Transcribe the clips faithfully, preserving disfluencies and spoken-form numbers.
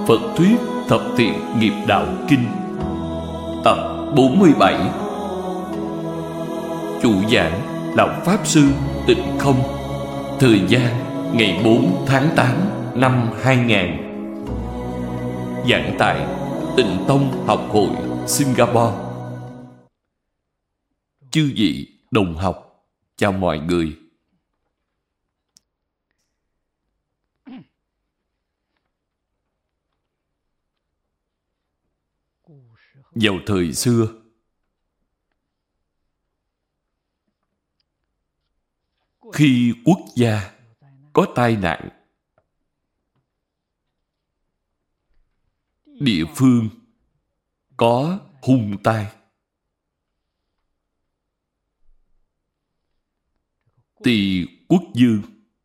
Phật Thuyết Thập Thiện Nghiệp Đạo Kinh, tập bốn mươi bảy. Chủ giảng Lão Pháp Sư Tịnh Không. Thời gian ngày bốn tháng tám năm hai nghìn. Giảng tại Tịnh Tông Học Hội Singapore. Chư vị đồng học, chào mọi người. Vào thời xưa, khi quốc gia có tai nạn, địa phương có hung tai, thì quốc vương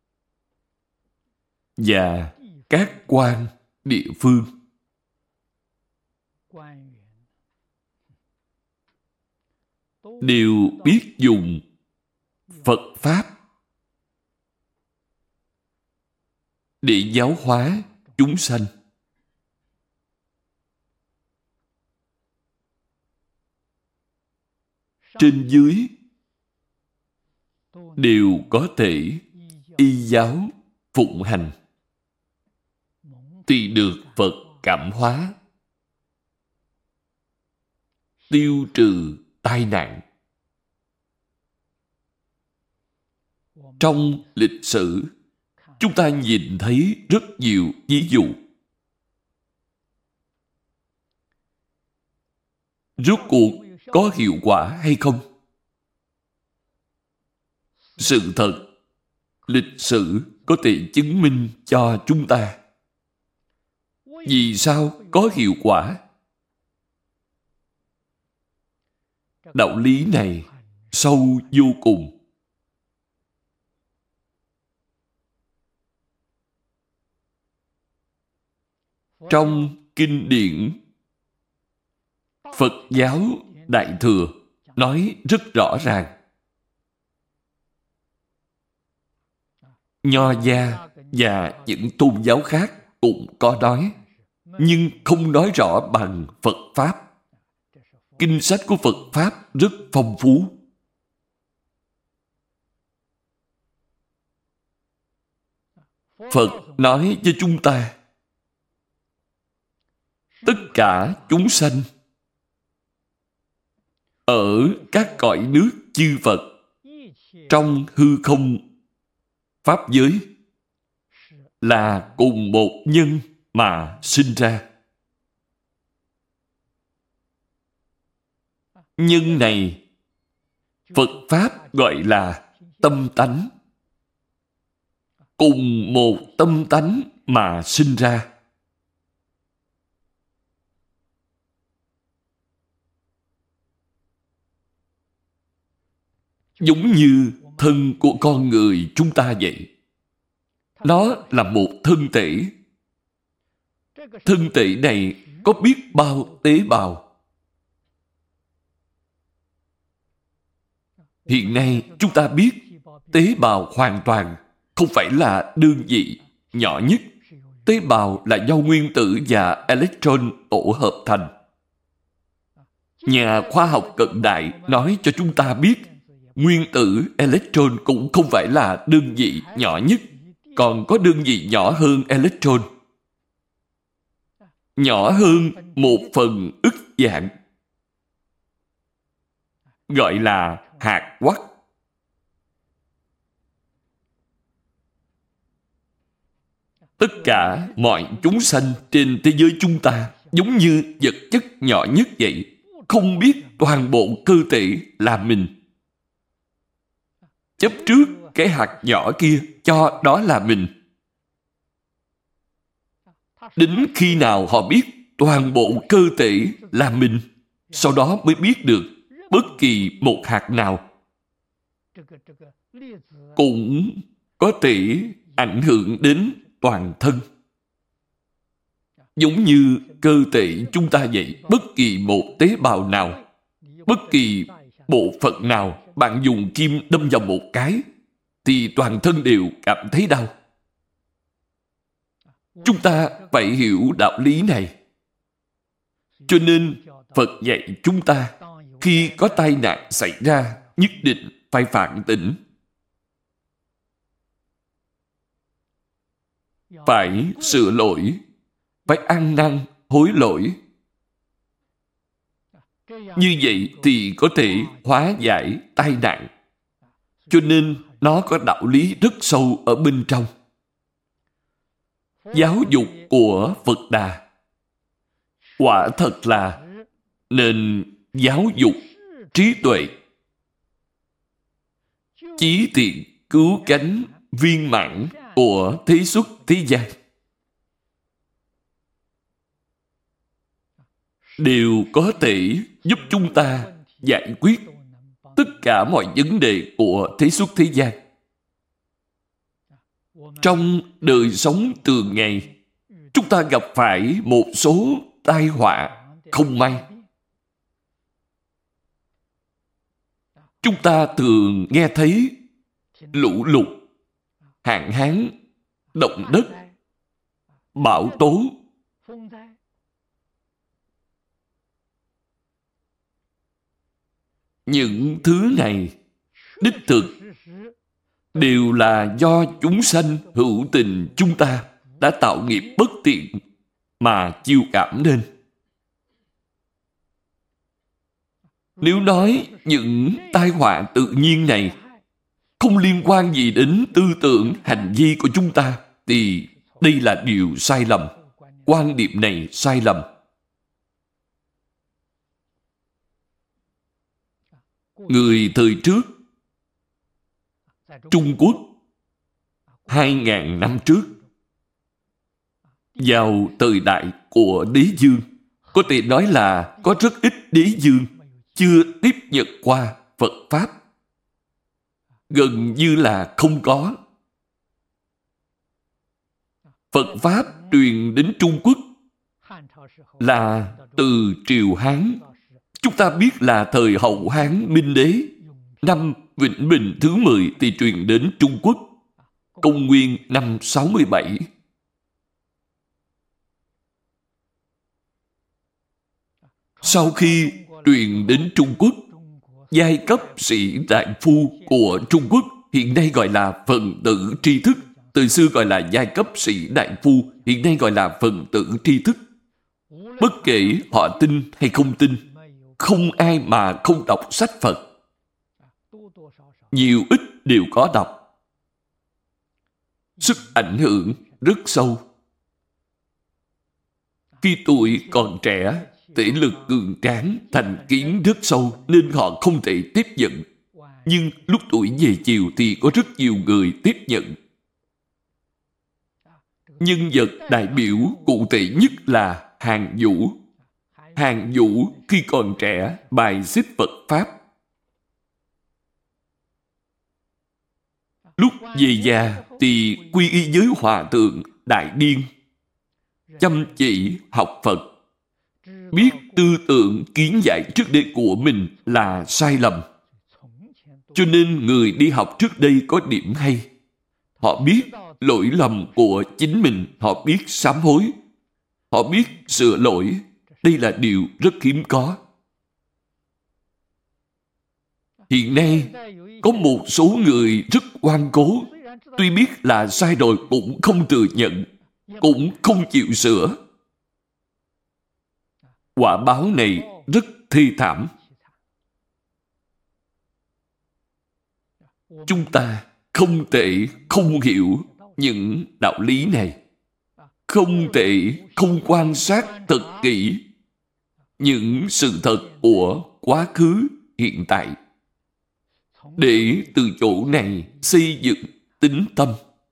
và các quan địa phương đều biết dùng Phật Pháp để giáo hóa chúng sanh. Trên dưới đều có thể y giáo phụng hành, thì được Phật cảm hóa, tiêu trừ tai nạn. Trong lịch sử, chúng ta nhìn thấy rất nhiều ví dụ. Rốt cuộc có hiệu quả hay không? Sự thật, lịch sử có thể chứng minh cho chúng ta. Vì sao có hiệu quả? Đạo lý này sâu vô cùng. Trong kinh điển Phật giáo Đại Thừa nói rất rõ ràng. Nho gia và những tôn giáo khác cũng có nói, nhưng không nói rõ bằng Phật Pháp. Kinh sách của Phật Pháp rất phong phú. Phật nói cho chúng ta, tất cả chúng sanh ở các cõi nước chư Phật, trong hư không Pháp giới, là cùng một nhân mà sinh ra. Nhân này Phật Pháp gọi là tâm tánh. Cùng một tâm tánh mà sinh ra. Giống như thân của con người chúng ta vậy. Nó là một thân thể. Thân thể này có biết bao tế bào. Hiện nay chúng ta biết tế bào hoàn toàn không phải là đơn vị nhỏ nhất. Tế bào là do nguyên tử và electron tổ hợp thành. Nhà khoa học cận đại nói cho chúng ta biết nguyên tử electron cũng không phải là đơn vị nhỏ nhất, còn có đơn vị nhỏ hơn electron. Nhỏ hơn một phần ức vạn, gọi là hạt oắt. Tất cả mọi chúng sanh trên thế giới chúng ta giống như vật chất nhỏ nhất vậy, không biết toàn bộ cơ thể là mình. Chấp trước cái hạt nhỏ kia cho đó là mình. Đến khi nào họ biết toàn bộ cơ thể là mình, sau đó mới biết được bất kỳ một hạt nào cũng có thể ảnh hưởng đến toàn thân. Giống như cơ thể chúng ta vậy, bất kỳ một tế bào nào, bất kỳ bộ phận nào bạn dùng kim đâm vào một cái thì toàn thân đều cảm thấy đau. Chúng ta phải hiểu đạo lý này. Cho nên Phật dạy chúng ta khi có tai nạn xảy ra nhất định phải phản tỉnh, phải sửa lỗi, phải ăn năn hối lỗi. Như vậy thì có thể hóa giải tai nạn. Cho nên nó có đạo lý rất sâu ở bên trong. Giáo dục của Phật Đà quả thật là nên giáo dục trí tuệ, chí thiện cứu cánh viên mãn của thế xuất thế gian, đều có thể giúp chúng ta giải quyết tất cả mọi vấn đề của thế xuất thế gian. Trong đời sống thường ngày, chúng ta gặp phải một số tai họa không may. Chúng ta thường nghe thấy lũ lụt, hạn hán, động đất, bão tố. Những thứ này đích thực đều là do chúng sanh hữu tình chúng ta đã tạo nghiệp bất tiện mà chiêu cảm nên. Nếu nói những tai họa tự nhiên này không liên quan gì đến tư tưởng hành vi của chúng ta, thì đây là điều sai lầm. Quan điểm này sai lầm. Người thời trước, Trung Quốc, hai ngàn năm trước, vào thời đại của đế dương, có thể nói là có rất ít đế dương chưa tiếp nhận qua Phật Pháp. Gần như là không có. Phật Pháp truyền đến Trung Quốc là từ triều Hán. Chúng ta biết là thời hậu Hán Minh Đế, năm Vĩnh Bình thứ mười thì truyền đến Trung Quốc, công nguyên năm sáu mươi bảy. Sau khi truyền đến Trung Quốc, giai cấp sĩ đại phu của Trung Quốc hiện nay gọi là phần tử tri thức. Từ xưa gọi là giai cấp sĩ đại phu, hiện nay gọi là phần tử tri thức. Bất kể họ tin hay không tin, không ai mà không đọc sách Phật. Nhiều ít đều có đọc. Sức ảnh hưởng rất sâu. Khi tuổi còn trẻ, thể lực cường tráng, thành kiến rất sâu nên họ không thể tiếp nhận. Nhưng lúc tuổi về chiều thì có rất nhiều người tiếp nhận. Nhân vật đại biểu cụ thể nhất là Hàn Vũ. Hàn Vũ khi còn trẻ bài xích Phật Pháp. Lúc về già thì quy y với Hòa Thượng Đại Điên, chăm chỉ học Phật, biết tư tưởng kiến giải trước đây của mình là sai lầm. Cho nên người đi học trước đây có điểm hay. Họ biết lỗi lầm của chính mình, họ biết sám hối, họ biết sửa lỗi. Đây là điều rất hiếm có. Hiện nay, có một số người rất ngoan cố, tuy biết là sai rồi cũng không thừa nhận, cũng không chịu sửa. Quả báo này rất thê thảm. Chúng ta không thể không hiểu những đạo lý này, không thể không quan sát thật kỹ những sự thật của quá khứ, hiện tại, để từ chỗ này xây dựng tín tâm.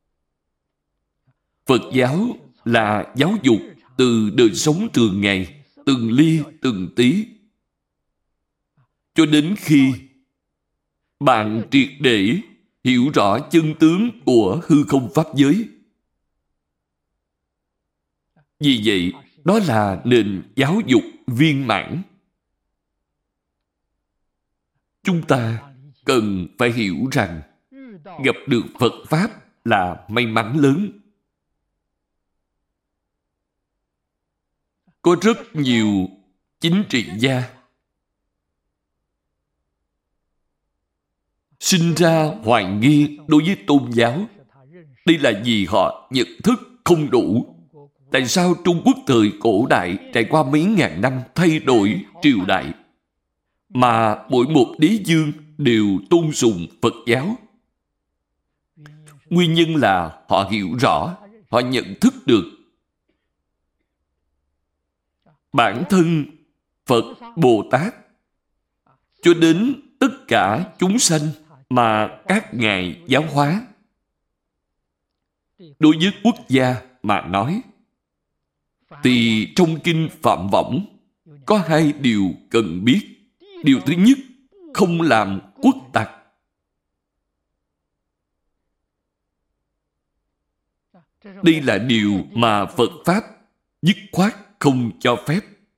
Phật giáo là giáo dục từ đời sống thường ngày, từng ly từng tí, cho đến khi bạn triệt để hiểu rõ chân tướng của hư không pháp giới. Vì vậy, đó là nền giáo dục viên mãn. Chúng ta cần phải hiểu rằng gặp được Phật Pháp là may mắn lớn. có rất nhiều chính trị gia sinh ra hoài nghi đối với tôn giáo. Đây là vì họ nhận thức không đủ. Tại sao Trung Quốc thời cổ đại trải qua mấy ngàn năm thay đổi triều đại, mà mỗi một đế vương đều tôn sùng Phật giáo? Nguyên nhân là họ hiểu rõ, họ nhận thức được bản thân Phật Bồ Tát cho đến tất cả chúng sanh mà các ngài giáo hóa. Đối với quốc gia mà nói, thì trong kinh Phạm Võng có hai điều cần biết. Điều thứ nhất, không làm quốc tặc. Đây là điều mà Phật Pháp dứt khoát không cho phép.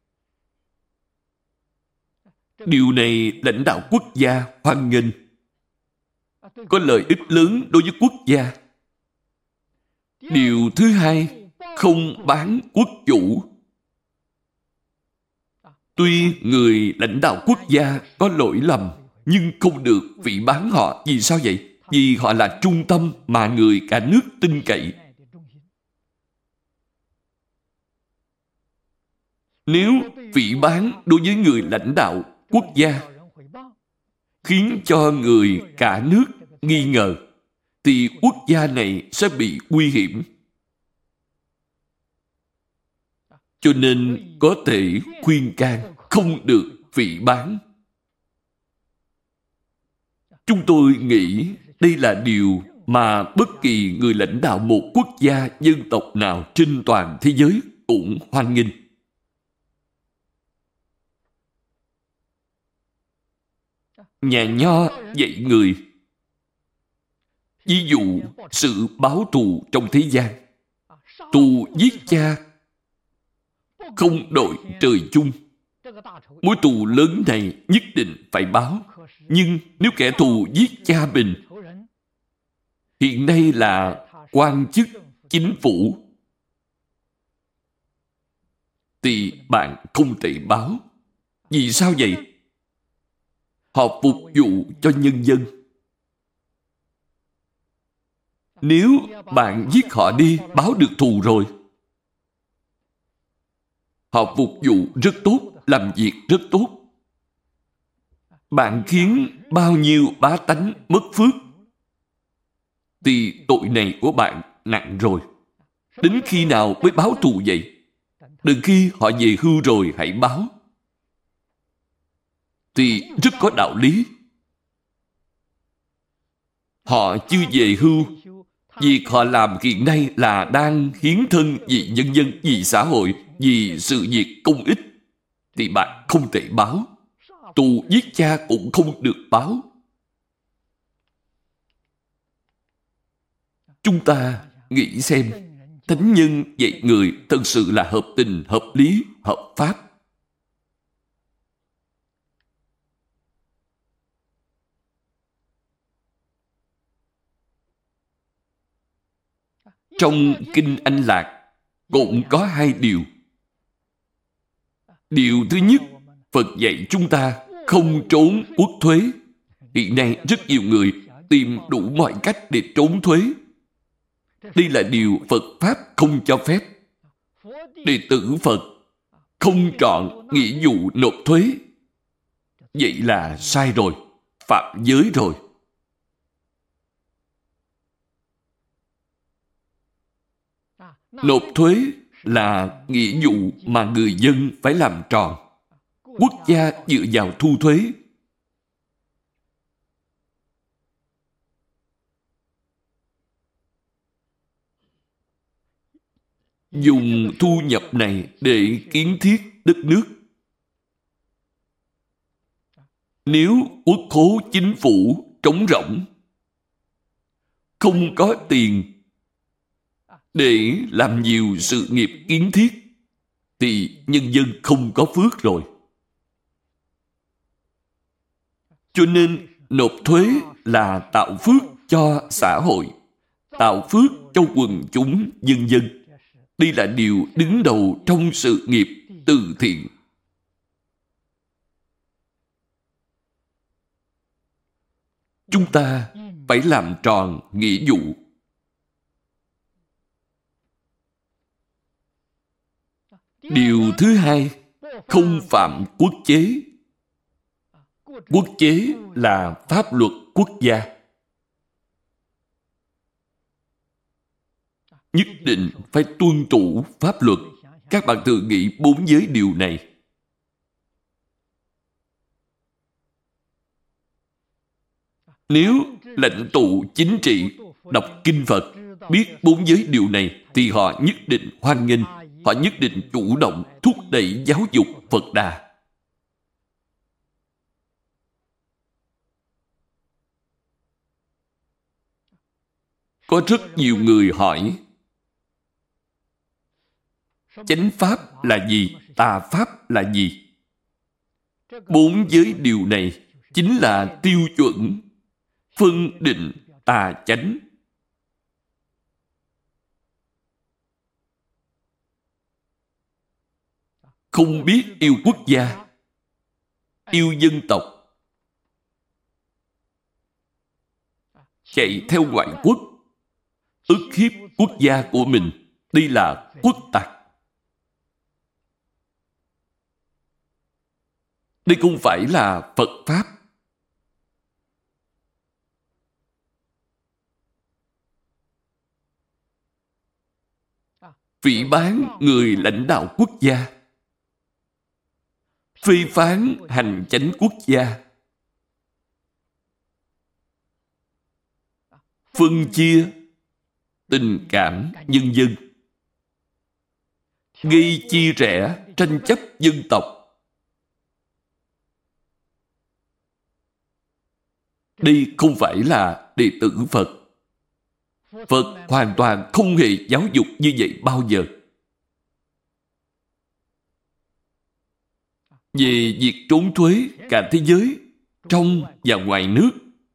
Điều này lãnh đạo quốc gia hoan nghênh. Có lợi ích lớn đối với quốc gia. Điều thứ hai, không bán quốc chủ. Tuy người lãnh đạo quốc gia có lỗi lầm, nhưng không được phỉ báng họ. Vì sao vậy? Vì họ là trung tâm mà người cả nước tin cậy. Nếu phỉ báng đối với người lãnh đạo quốc gia khiến cho người cả nước nghi ngờ, thì quốc gia này sẽ bị nguy hiểm. Cho nên có thể khuyên can không được phỉ báng. Chúng tôi nghĩ đây là điều mà bất kỳ người lãnh đạo một quốc gia, dân tộc nào trên toàn thế giới cũng hoan nghênh. Nhà Nho dạy người, ví dụ sự báo thù trong thế gian. Thù giết cha không đội trời chung. Mối thù lớn này nhất định phải báo. Nhưng nếu kẻ thù giết cha mình, hiện nay là quan chức chính phủ, thì bạn không thể báo. Vì sao vậy? Họ phục vụ cho nhân dân. Nếu bạn giết họ đi, báo được thù rồi. Họ phục vụ rất tốt, làm việc rất tốt. Bạn khiến bao nhiêu bá tánh mất phước, thì tội này của bạn nặng rồi. Đến khi nào mới báo thù vậy? Đừng khi họ về hưu rồi hãy báo. Thì rất có đạo lý. Họ chưa về hưu, việc họ làm hiện nay là đang hiến thân vì nhân dân, vì xã hội, vì sự việc công ích, thì bạn không thể báo. Tù giết cha cũng không được báo. Chúng ta nghĩ xem, thánh nhân dạy người thật sự là hợp tình, hợp lý, hợp pháp. Trong Kinh Anh Lạc cũng có hai điều. Điều thứ nhất, Phật dạy chúng ta không trốn quốc thuế. Hiện nay rất nhiều người tìm đủ mọi cách để trốn thuế. Đây là điều Phật Pháp không cho phép. Đệ tử Phật không chọn nghĩa vụ nộp thuế. Vậy là sai rồi, phạm giới rồi. Nộp thuế là nghĩa vụ mà người dân phải làm tròn. Quốc gia dựa vào thu thuế. Dùng thu nhập này để kiến thiết đất nước. Nếu quốc khố chính phủ trống rỗng, không có tiền để làm nhiều sự nghiệp kiến thiết, thì nhân dân không có phước rồi. Cho nên nộp thuế là tạo phước cho xã hội, tạo phước cho quần chúng nhân dân. Đây là điều đứng đầu trong sự nghiệp từ thiện. Chúng ta phải làm tròn nghĩa vụ. Điều thứ hai, không phạm quốc chế. Quốc chế là pháp luật quốc gia. Nhất định phải tuân thủ pháp luật. Các bạn thử nghĩ bốn giới điều này. Nếu lãnh tụ chính trị đọc kinh Phật, biết bốn giới điều này, thì họ nhất định hoan nghênh, họ nhất định chủ động thúc đẩy giáo dục Phật Đà. Có rất nhiều người hỏi, chánh pháp là gì? Tà pháp là gì? Bốn giới điều này chính là tiêu chuẩn phân định tà chánh. Không biết yêu quốc gia, yêu dân tộc, chạy theo ngoại quốc, ức hiếp quốc gia của mình, đây là quốc tặc. Đây không phải là Phật Pháp. Phỉ báng người lãnh đạo quốc gia, phê phán hành chánh quốc gia, phân chia tình cảm nhân dân, gây chia rẽ tranh chấp dân tộc. Đây không phải là đệ tử Phật. Phật hoàn toàn không hề giáo dục như vậy bao giờ. Về việc trốn thuế, cả thế giới, trong và ngoài nước,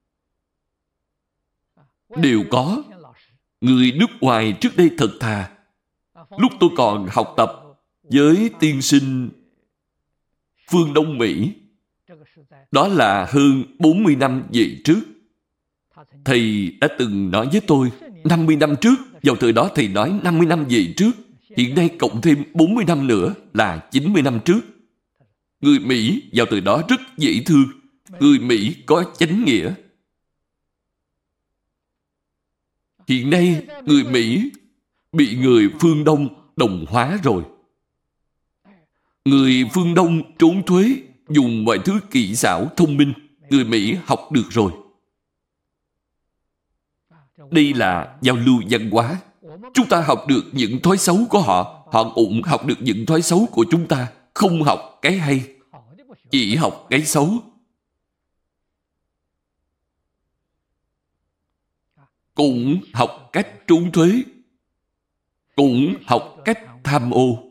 đều có. Người nước ngoài trước đây thật thà. Lúc tôi còn học tập với tiên sinh phương Đông Mỹ, đó là hơn bốn mươi năm về trước, thầy đã từng nói với tôi, năm mươi năm trước, vào thời đó thầy nói năm mươi năm về trước, hiện nay cộng thêm bốn mươi năm nữa là chín mươi năm trước. Người Mỹ vào thời đó rất dễ thương. Người Mỹ có chánh nghĩa. Hiện nay, người Mỹ bị người phương Đông đồng hóa rồi. Người phương Đông trốn thuế, dùng mọi thứ kỹ xảo thông minh, người Mỹ học được rồi. Đây là giao lưu văn hóa. Chúng ta học được những thói xấu của họ, họ cũng học được những thói xấu của chúng ta. Không học cái hay, chỉ học cái xấu. Cũng học cách trốn thuế, cũng học cách tham ô.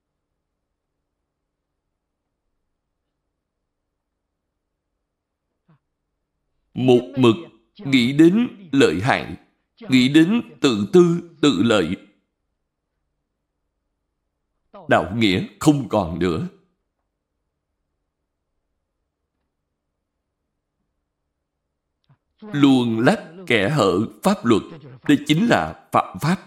Một mực nghĩ đến lợi hại, nghĩ đến tự tư, tự lợi. Đạo nghĩa không còn nữa. Luồn lách kẻ hở pháp luật, đây chính là phạm pháp.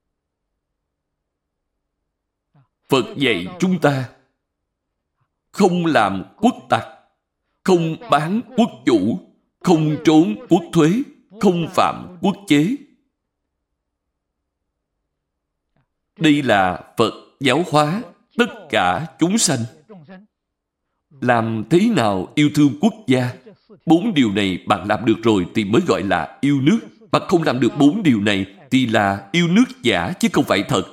Phật dạy chúng ta không làm quốc tặc, không bán quốc chủ, không trốn quốc thuế, không phạm quốc chế. Đây là Phật giáo hóa tất cả chúng sanh. Làm thế nào yêu thương quốc gia? Bốn điều này bạn làm được rồi thì mới gọi là yêu nước. Bạn không làm được bốn điều này thì là yêu nước giả chứ không phải thật.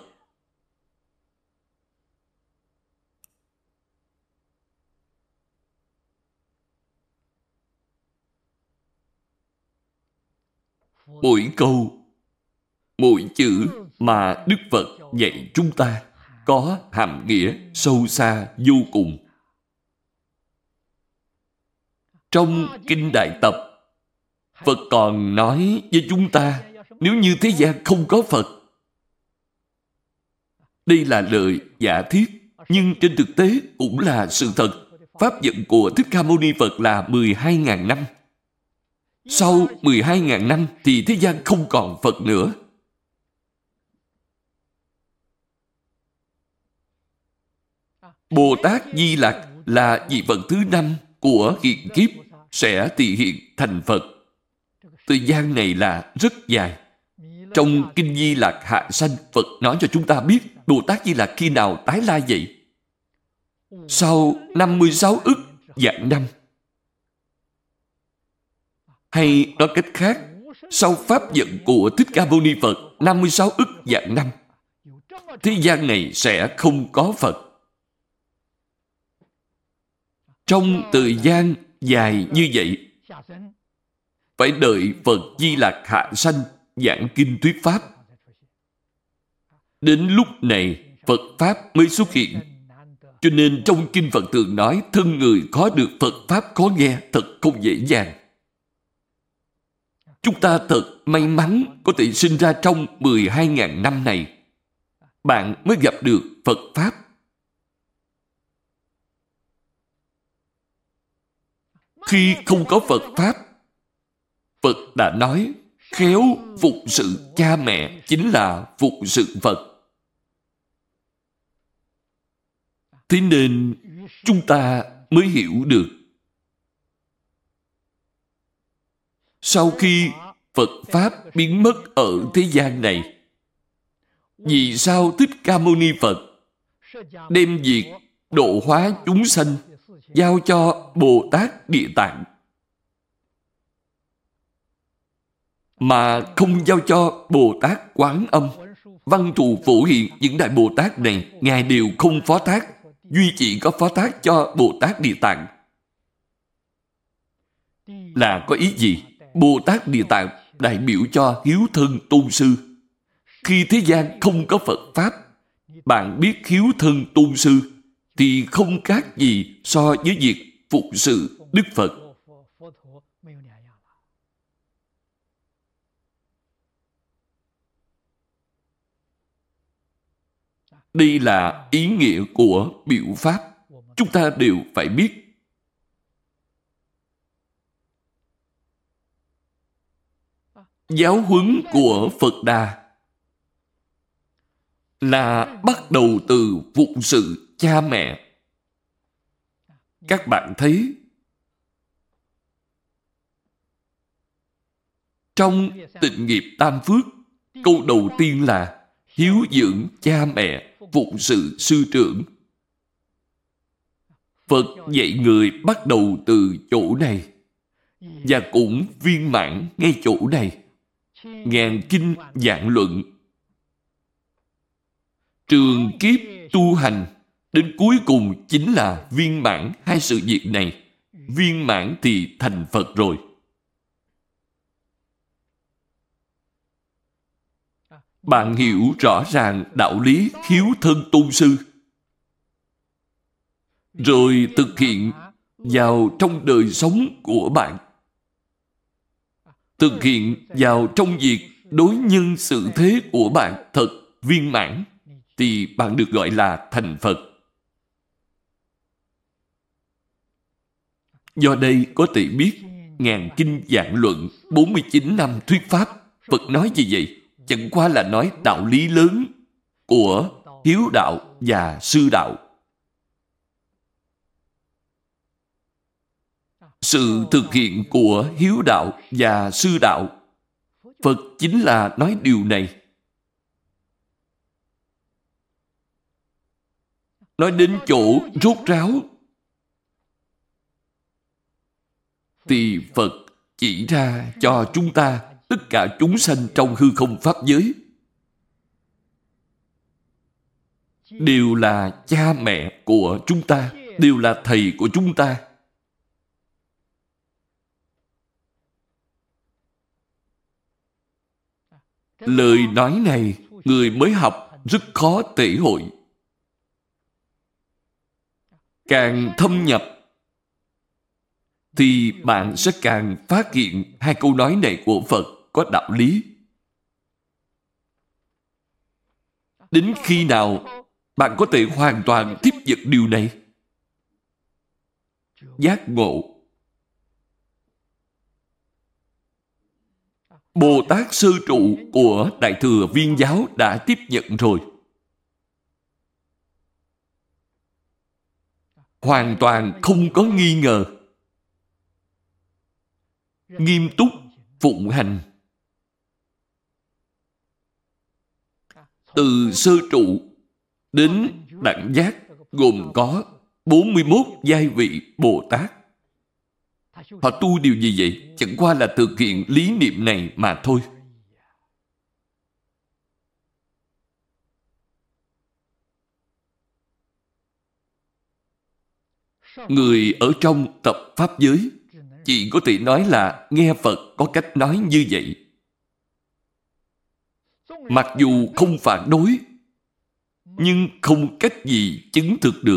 Mỗi câu, mỗi chữ mà Đức Phật dạy chúng ta có hàm nghĩa sâu xa vô cùng. Trong Kinh Đại Tập, Phật còn nói với chúng ta, nếu như thế gian không có Phật, Đây là lời giả thiết, nhưng trên thực tế cũng là sự thật. Pháp vận của Thích Ca Mâu Ni Phật là mười hai nghìn năm. Sau mười hai nghìn năm thì thế gian không còn Phật nữa. Bồ Tát Di Lặc là vị Phật thứ năm của hiện kiếp sẽ tỳ hiện thành Phật. Thời gian này là rất dài. Trong Kinh Di Lặc Hạ Sanh, Phật nói cho chúng ta biết Bồ Tát Di Lặc khi nào tái lai vậy? Sau năm mươi sáu ức vạn năm. Hay nói cách khác, sau Pháp vận của Thích Ca Mâu Ni Phật năm mươi sáu ức vạn năm, thế gian này sẽ không có Phật. Trong thời gian dài như vậy, phải đợi Phật Di Lặc hạ sanh giảng kinh thuyết Pháp. Đến lúc này, Phật Pháp mới xuất hiện. Cho nên trong kinh Phật thường nói thân người khó được Phật Pháp khó nghe, thật không dễ dàng. Chúng ta thật may mắn có thể sinh ra trong mười hai nghìn năm này. Bạn mới gặp được Phật Pháp. Khi không có Phật Pháp, Phật đã nói khéo phục sự cha mẹ chính là phục sự Phật. Thế nên chúng ta mới hiểu được. Sau khi Phật Pháp biến mất ở thế gian này, vì sao Thích Ca Mâu Ni Phật đem việc độ hóa chúng sanh giao cho Bồ Tát Địa Tạng, mà không giao cho Bồ Tát Quán Âm? Văn Thù Phổ Hiền những đại Bồ Tát này, Ngài đều không phó thác, duy chỉ có phó thác cho Bồ Tát Địa Tạng. Là có ý gì? Bồ Tát Địa Tạng đại biểu cho hiếu thân tôn sư. Khi thế gian không có Phật Pháp, bạn biết hiếu thân tôn sư thì không khác gì so với việc phục sự Đức Phật. Đây là ý nghĩa của biểu pháp. Chúng ta đều phải biết. Giáo huấn của Phật Đà là bắt đầu từ phục sự cha mẹ. Các bạn thấy, trong Tịnh Nghiệp Tam Phước, câu đầu tiên là hiếu dưỡng cha mẹ, phục sự sư trưởng. Phật dạy người bắt đầu từ chỗ này, và cũng viên mãn ngay chỗ này. Ngàn kinh vạn luận, trường kiếp tu hành, đến cuối cùng chính là viên mãn hai sự việc này. Viên mãn thì thành Phật rồi. Bạn hiểu rõ ràng đạo lý hiếu thân tôn sư, rồi thực hiện vào trong đời sống của bạn, thực hiện vào trong việc đối nhân xử thế của bạn thật viên mãn, thì bạn được gọi là thành Phật. Do đây có thể biết, ngàn kinh vạn luận, bốn mươi chín năm thuyết Pháp, Phật nói gì vậy? Chẳng qua là nói đạo lý lớn của hiếu đạo và sư đạo. Sự thực hiện của hiếu đạo và sư đạo, Phật chính là nói điều này. Nói đến chỗ rốt ráo, thì Phật chỉ ra cho chúng ta tất cả chúng sanh trong hư không pháp giới đều là cha mẹ của chúng ta, đều là thầy của chúng ta. Lời nói này, người mới học rất khó thể hội. Càng thâm nhập, thì bạn sẽ càng phát hiện hai câu nói này của Phật có đạo lý. Đến khi nào bạn có thể hoàn toàn tiếp nhận điều này? Giác ngộ. Bồ Tát Sơ Trụ của Đại Thừa Viên Giáo đã tiếp nhận rồi. Hoàn toàn không có nghi ngờ. Nghiêm túc phụng hành. Từ sơ trụ đến đẳng giác gồm có bốn mươi mốt giai vị Bồ Tát. Họ tu điều gì vậy? Chẳng qua là thực hiện lý niệm này mà thôi. Người ở trong tập Pháp giới chỉ có thể nói là nghe Phật có cách nói như vậy. Mặc dù không phản đối, nhưng không cách gì chứng thực được.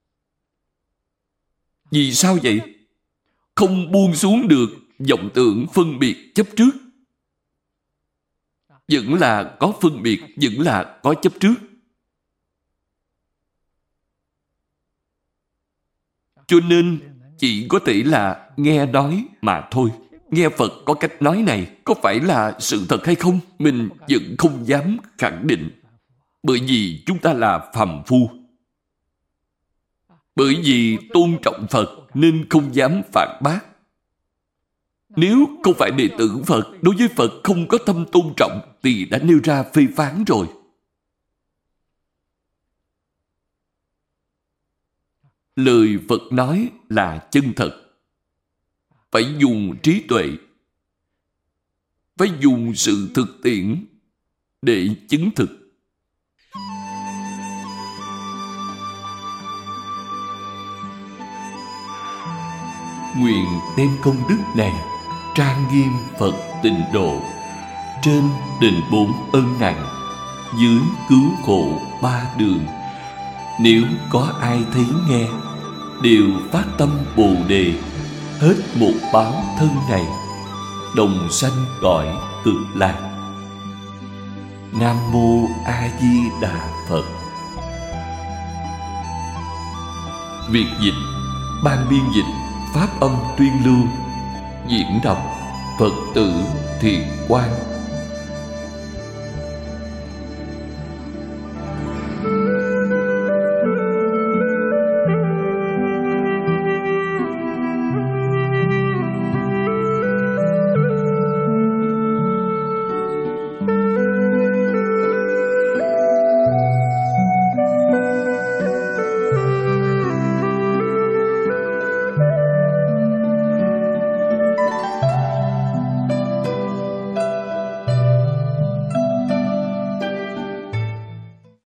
Vì sao vậy? Không buông xuống được vọng tưởng phân biệt chấp trước. Vẫn là có phân biệt, vẫn là có chấp trước. Cho nên chỉ có thể là nghe nói mà thôi. Nghe Phật có cách nói này có phải là sự thật hay không? Mình vẫn không dám khẳng định. Bởi vì chúng ta là phàm phu. Bởi vì tôn trọng Phật nên không dám phản bác. Nếu không phải đệ tử Phật, đối với Phật không có tâm tôn trọng thì đã nêu ra phê phán rồi. Lời Phật nói là chân thật. Phải dùng trí tuệ, phải dùng sự thực tiễn để chứng thực. Nguyện đem công đức này trang nghiêm Phật tịnh độ, trên đền bốn ân nặng, dưới cứu khổ ba đường. Nếu có ai thấy nghe, đều phát tâm Bồ Đề, hết một báo thân này, đồng sanh cõi Cực Lạc. Nam Mô A Di Đà Phật. Việc dịch, ban biên dịch Pháp Âm Tuyên Lưu, diễn đọc Phật tử Thiện Quang.